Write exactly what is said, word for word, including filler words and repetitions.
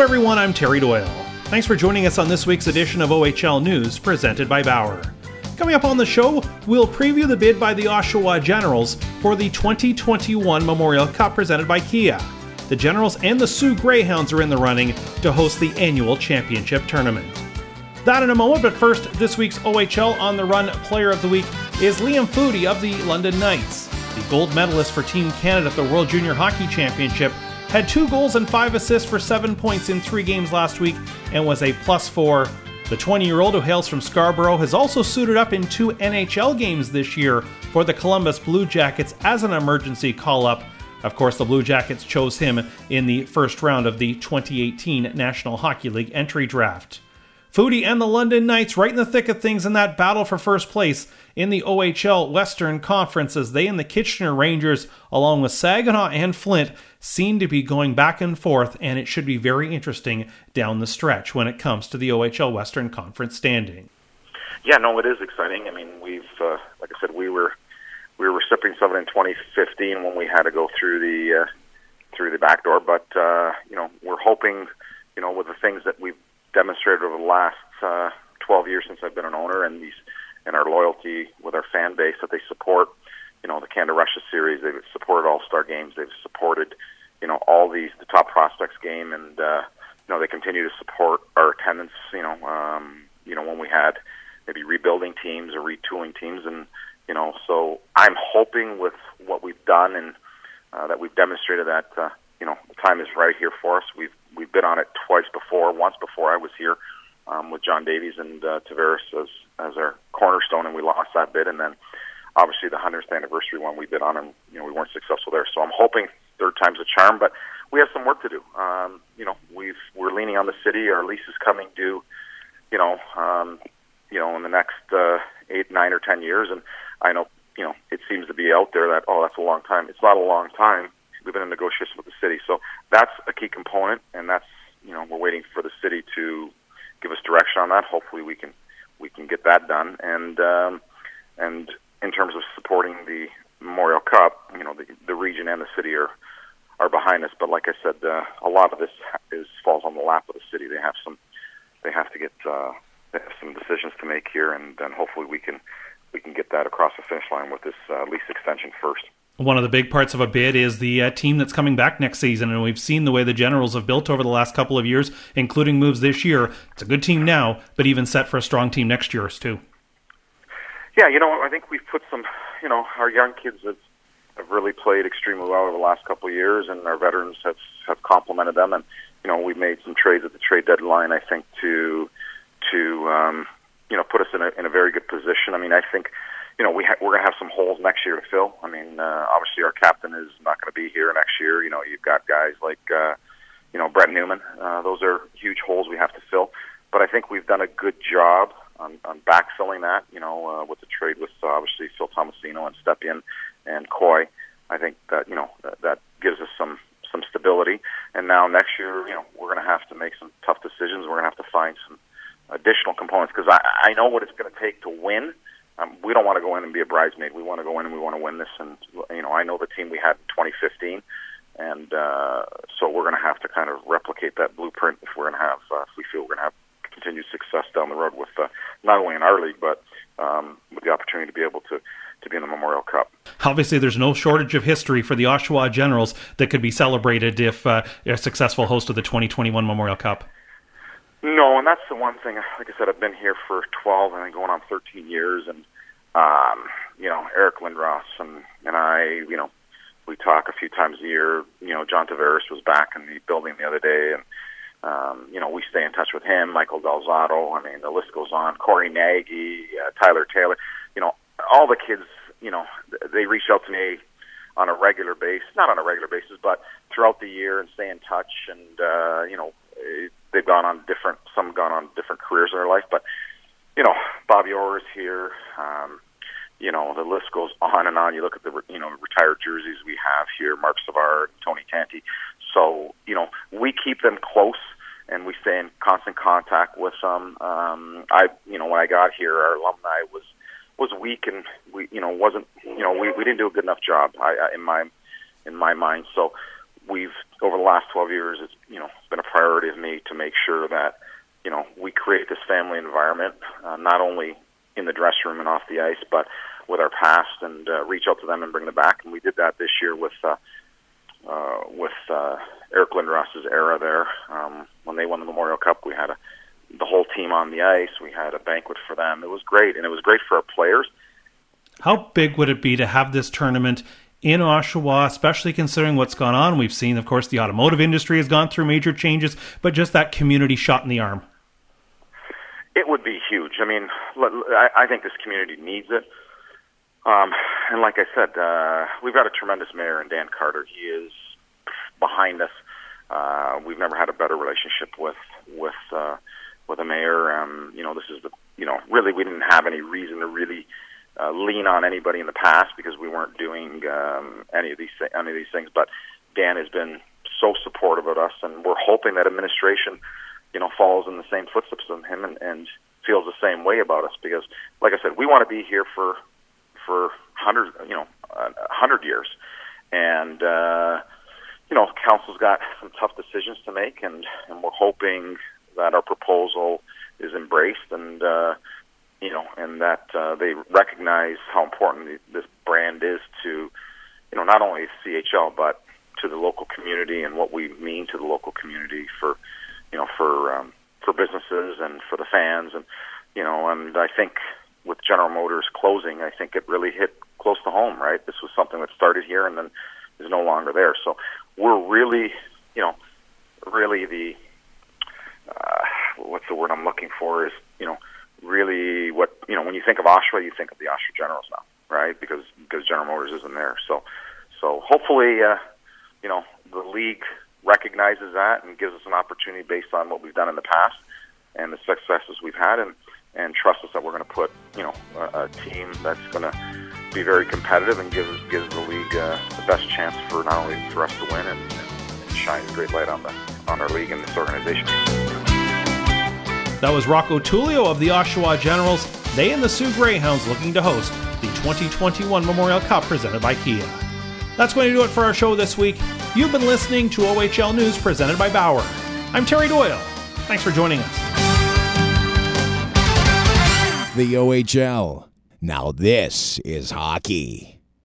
Hello everyone, I'm Terry Doyle. Thanks for joining us on this week's edition of O H L News, presented by Bauer. Coming up on the show, we'll preview the bid by the Oshawa Generals for the twenty twenty-one Memorial Cup presented by Kia. The Generals and the Sioux Greyhounds are in the running to host the annual championship tournament. That in a moment, but first, this week's O H L On the Run Player of the Week is Liam Foudy of the London Knights. The gold medalist for Team Canada at the World Junior Hockey Championship had two goals and five assists for seven points in three games last week and was a plus four. The twenty-year-old who hails from Scarborough has also suited up in two N H L games this year for the Columbus Blue Jackets as an emergency call-up. Of course, the Blue Jackets chose him in the first round of the twenty eighteen National Hockey League entry draft. Foudy and the London Knights right in the thick of things in that battle for first place in the O H L Western Conference as they and the Kitchener Rangers, along with Saginaw and Flint, seem to be going back and forth, and it should be very interesting down the stretch when it comes to the O H L Western Conference standing. Yeah, no, it is exciting. I mean, we've, uh, like I said, we were we were recipients of it in twenty fifteen when we had to go through the uh, through the back door, but uh, you know, we're hoping, you know, with the things that we've demonstrated over the last uh, twelve years since I've been an owner, and these and our loyalty with our fan base, that they support, you know, the Canada Russia series. They've supported All-Star games. They've supported, you know, all these the top prospects game, and uh, you know, they continue to support our attendance. You know, um, you know, when we had maybe rebuilding teams or retooling teams, and you know, so I'm hoping with what we've done and uh, that we've demonstrated that uh, you know, the time is right here for us. We've we've been on it twice before. Once before I was here um, with John Davies and uh, Tavares as as our cornerstone, and we lost that bid. And then obviously the hundredth anniversary one we bid on, and you know, we weren't successful there. So I'm hoping third time's a charm, but we have some work to do. Um, you know, we've we're leaning on the city. Our lease is coming due, you know, um, you know, in the next uh, eight, nine, or ten years, and I know, you know, it seems to be out there that, oh, that's a long time. It's not a long time. We've been in negotiations with the city, so that's a key component, and that's, you know, we're waiting for the city to give us direction on that. Hopefully, we can we can get that done. And um, and in terms of supporting the Memorial Cup, you know, the the region and the city are are behind us. But like I said, uh, a lot of this is falls on the lap of the city. They have some they have to get uh, they have some decisions to make here, and then hopefully we can we can get that across the finish line with this uh, lease extension first. One of the big parts of a bid is the uh, team that's coming back next season, and we've seen the way the Generals have built over the last couple of years, including moves this year. It's a good team now, but even set for a strong team next year too. Yeah, you know, I think we've put some, you know, our young kids have, have really played extremely well over the last couple of years, and our veterans have, have complemented them. And, you know, we've made some trades at the trade deadline, I think, to, to um, you know, put us in a, in a very good position. I mean, I think, you know, we ha- we're going to have some holes next year to fill. I mean, uh, obviously our captain is not going to be here next year. You know, you've got guys like, uh, you know, Brett Newman. Uh, those are huge holes we have to fill. But I think we've done a good job on, on backfilling that, you know, uh, with the trade with uh, obviously Phil Tomasino and Stepien and Coy. I think that, you know, that, that gives us some, some stability. And now next year, you know, we're going to have to make some tough decisions. We're going to have to find some additional components, because I, I know what it's going to take to win. Um, we don't want to go in and be a bridesmaid. We want to go in and we want to win this. And, you know, I know the team we had in twenty fifteen, and uh, so we're going to have to kind of replicate that blueprint if we're going to have, uh, if we feel we're going to have continued success down the road with uh, not only in our league, but um, with the opportunity to be able to, to be in the Memorial Cup. Obviously, there's no shortage of history for the Oshawa Generals that could be celebrated if uh, a successful host of the twenty twenty-one Memorial Cup. No, and that's the one thing. Like I said, I've been here for twelve and going on thirteen years, and um, you know, Eric Lindros and and I, you know, we talk a few times a year. You know, John Tavares was back in the building the other day, and um, you know, we stay in touch with him. Michael Delzato. I mean, the list goes on. Corey Nagy, uh, Tyler Taylor. You know, all the kids. You know, they reach out to me on a regular basis, not on a regular basis, but throughout the year, and stay in touch. And uh, you know. It, They've gone on different, some have gone on different careers in their life, but, you know, Bobby Orr is here. Um, you know, the list goes on and on. You look at the, you know, retired jerseys we have here, Mark Savard, Tony Tanti. So, you know, we keep them close, and we stay in constant contact with them. Um, I, you know, when I got here, our alumni was, was weak, and we, you know, wasn't, you know, we, we didn't do a good enough job I, I, in my, in my mind. So, we've over the last twelve years, it's you know been a priority of me to make sure that you know we create this family environment, uh, not only in the dressing room and off the ice, but with our past, and uh, reach out to them and bring them back. And we did that this year with uh, uh, with uh, Eric Lindros's era there. Um, when they won the Memorial Cup, we had a, the whole team on the ice. We had a banquet for them. It was great, and it was great for our players. How big would it be to have this tournament in Oshawa, especially considering what's gone on? We've seen, of course, the automotive industry has gone through major changes, but just that community shot in the arm. It would be huge. I mean, I think this community needs it. Um, and like I said, uh, we've got a tremendous mayor in Dan Carter. He is behind us. Uh, we've never had a better relationship with with uh, with a mayor. Um, you know, this is the you know really we didn't have any reason to really uh, lean on anybody in the past because we weren't doing um, any of these any of these things. But Dan has been so supportive of us, and we're hoping that administration, you know, follows in the same footsteps of him and, and feels the same way about us. Because, like I said, we want to be here for for hundred, you know, a hundred years, and uh, you know, council's got some tough decisions to make, and, and we're hoping that our proposal is embraced, and uh, you know, and that uh, they recognize how important this brand is to, you know, not only C H L but to the local community and what we mean to the local community for, you know, for um, for businesses and for the fans, and you know, and I think with General Motors closing, I think it really hit close to home, right? This was something that started here and then is no longer there. So we're really, you know, really the, uh, what's the word I'm looking for is, you know, really what, you know, when you think of Oshawa, you think of the Oshawa Generals now, right? Because, because General Motors isn't there. So, so hopefully, uh, you know, the league recognizes that and gives us an opportunity based on what we've done in the past and the successes we've had, and, and trust us that we're going to put, you know, a, a team that's going to be very competitive and gives gives the league uh, the best chance for not only for us to win and, and shine a great light on the on our league and this organization. That was Rocco Tullio of the Oshawa Generals. They and the Sioux Greyhounds looking to host the twenty twenty-one Memorial Cup presented by Kia. That's going to do it for our show this week. You've been listening to O H L News presented by Bauer. I'm Terry Doyle. Thanks for joining us. The O H L. Now this is hockey.